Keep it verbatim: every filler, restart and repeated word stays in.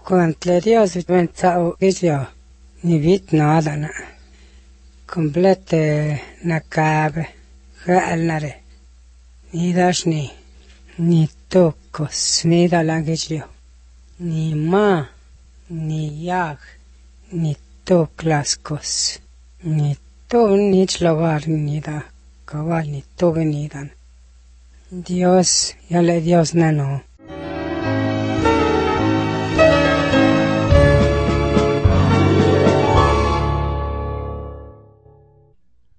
Cuantle Dios venzao isio, ni vit nadana. Complete nakabe, gaalnare. Ni dashni, ni tokos, ni dalangislio. Ni ma, ni yag, ni toklaskos. Ni to nich logar ni da, cabal ni to venidan. Dios, ya le Dios nano.